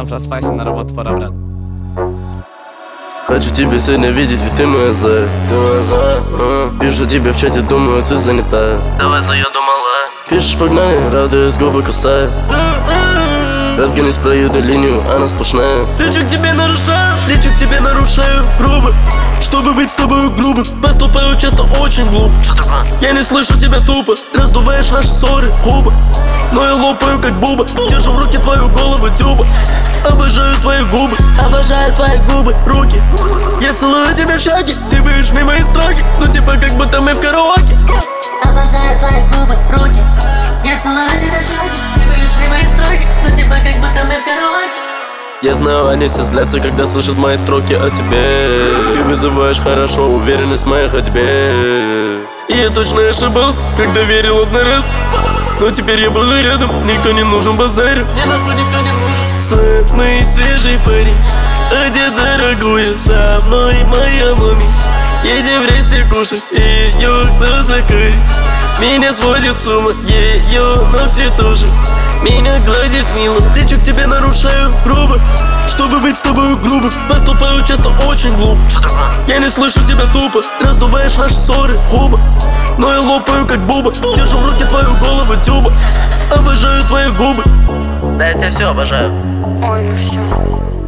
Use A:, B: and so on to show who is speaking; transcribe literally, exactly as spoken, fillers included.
A: проспайся, на работу пора, брат.
B: Хочу тебя сегодня видеть, ведь ты моя зая, ты моя зая, а. Пишу тебе в чате, думаю, ты занята. Давай заеду, малая. Пишешь, погнали, радуюсь, губы кусая. Разгонюсь, проеду линию, она сплошная. Лечу к тебе нарушаю, лечу к тебе нарушаю грубо. Чтобы быть с тобой грубым, поступаю часто очень глупо. Что такое? Я не слышу тебя тупо, раздуваешь наши ссоры, хуба. Но я лопаю как буба, держу в руке твою голову, тюба. Обожаю твои губы, обожаю твои губы, руки. Я целую тебя в щеки, ты выйдешь мимо мои строки. Ну типа как будто мы в караоке.
C: Обожаю твои губы, руки. Я целую тебя в щеки, ты выйдешь мимо мои строки. Ну типа как будто мы в караоке.
B: Я знаю, они все злятся, когда слышат мои строки о тебе. Ты вызываешь хорошо уверенность в моей ходьбе. И я точно ошибался, когда верил одной раз. Но теперь я буду рядом, никто не нужен базарь. Мне нахуй никто не нужен. Самый свежий парень, одет дорогую, со мной моя мами. Едем в рейс кушать, ее кто закурит. Меня сводит с ума, ее ногти тоже. Меня гладит мило, лечу к тебе нарушаю грубо. Чтобы быть с тобой грубым, поступаю часто очень глупо. Что такое? Я не слышу тебя тупо, раздуваешь наши ссоры, хуба. Но я лопаю как буба, держу в руке твою голову, тюба. Обожаю твои губы. Да я тебя все обожаю.
D: Ой, ну все.